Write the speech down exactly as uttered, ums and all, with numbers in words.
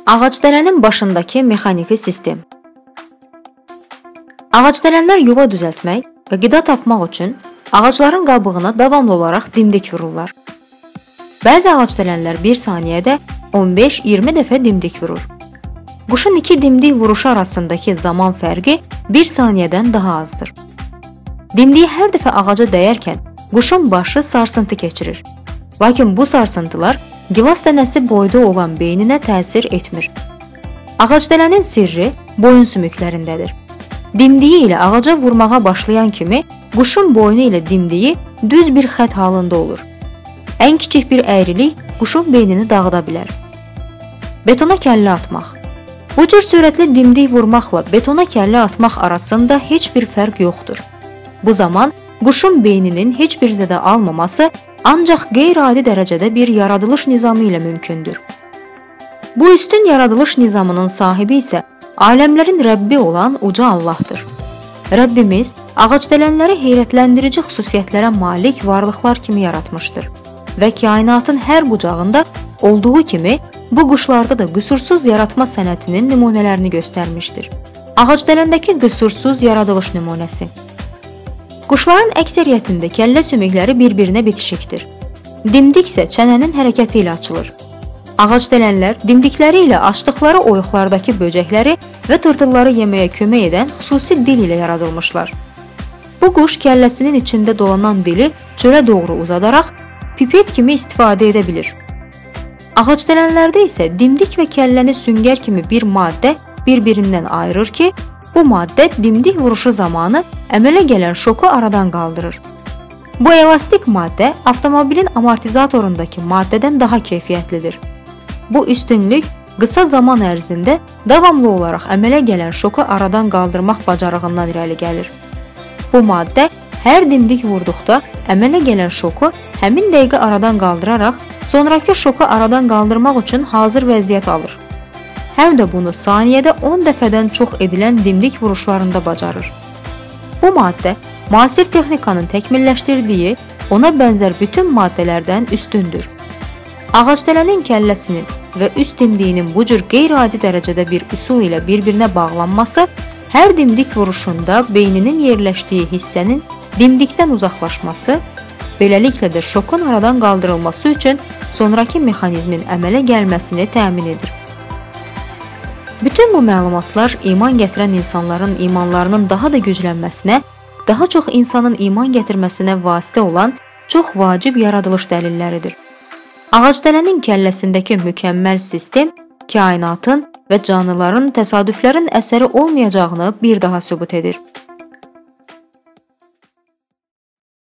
Ağacdələnin başındakı mexaniki sistem. Ağacdələnlər yuva düzəltmək və qida tapmaq üçün ağacların qabığına davamlı olaraq dimdik vururlar. Bəzi ağacdələnlər bir saniyədə on beş iyirmi dəfə dimdik vurur. Quşun iki dimdik vuruşu arasındakı zaman fərqi bir saniyədən daha azdır. Dimdiyi hər dəfə ağaca dəyərkən quşun başı sarsıntı keçirir. Lakin bu sarsıntılar gilas dənəsi boyda olan beyninə təsir etmir. Ağacdələnin sirri boyun sümüklərindədir. Dimdiyi ilə ağaca vurmağa başlayan kimi quşun boynu ilə dimdiyi düz bir xətt halında olur. Ən kiçik bir əyrilik quşun beynini dağıda bilər. Betona kəllə atmaq. Bu cür sürətli dimdik vurmaqla betona kəllə atmaq arasında heç bir fərq yoxdur. Bu zaman quşun beyninin heç bir zədə almaması ancaq qeyri-adi dərəcədə bir yaradılış nizamı ilə mümkündür. Bu üstün yaradılış nizamının sahibi isə aləmlərin Rəbbi olan uca Allahdır. Rəbbimiz ağacdələnləri heyrətləndirici xüsusiyyətlərə malik varlıqlar kimi yaratmışdır və kainatın hər bucağında olduğu kimi bu quşlarda da qüsursuz yaratma sənətinin nümunələrini göstərmişdir. Ağacdələndəki qüsursuz yaradılış nümunəsi. Quşların əksəriyyətində kəllə sümükləri bir-birinə bitişikdir. Dimdik isə çənənin hərəkəti ilə açılır. Ağacdələnlər dimdikləri ilə açdıqları oyuqlardakı böcəkləri və tırtılları yeməyə kömək edən xüsusi dil ilə yaradılmışlar. Bu quş kəlləsinin içində dolanan dili çölə doğru uzadaraq pipet kimi istifadə edə bilir. Ağacdələnlərdə isə dimdik və kəlləni süngər kimi bir maddə bir-birindən ayırır ki, bu maddə dimdik vuruşu zamanı əmələ gələn şoku aradan qaldırır. Bu elastik maddə avtomobilin amortizatorundakı maddədən daha keyfiyyətlidir. Bu üstünlük qısa zaman ərzində davamlı olaraq əmələ gələn şoku aradan qaldırmaq bacarığından irəli gəlir. Bu maddə hər dimdik vurduqda əmələ gələn şoku həmin dəqiqə aradan qaldıraraq sonrakı şoku aradan qaldırmaq üçün hazır vəziyyət alır. Həm də bunu saniyədə on dəfədən çox edilən dimdik vuruşlarında bacarır. Bu maddə müasir texnikanın təkmilləşdirdiyi ona bənzər bütün maddələrdən üstündür. Ağacdələnin kəlləsinin və üst dimdiyinin bu cür qeyri-adi dərəcədə bir üsul ilə bir-birinə bağlanması hər dimdik vuruşunda beyninin yerləşdiyi hissənin dimdikdən uzaqlaşması, beləliklə də şokun aradan qaldırılması üçün sonrakı mexanizmin əmələ gəlməsini təmin edir. Bütün bu məlumatlar iman gətirən insanların imanlarının daha da güclənməsinə, daha çox insanın iman gətirməsinə vasitə olan çox vacib yaradılış dəlilləridir. Ağacdələnin kəlləsindəki mükəmməl sistem kainatın və canlıların təsadüflərin əsəri olmayacağını bir daha sübut edir.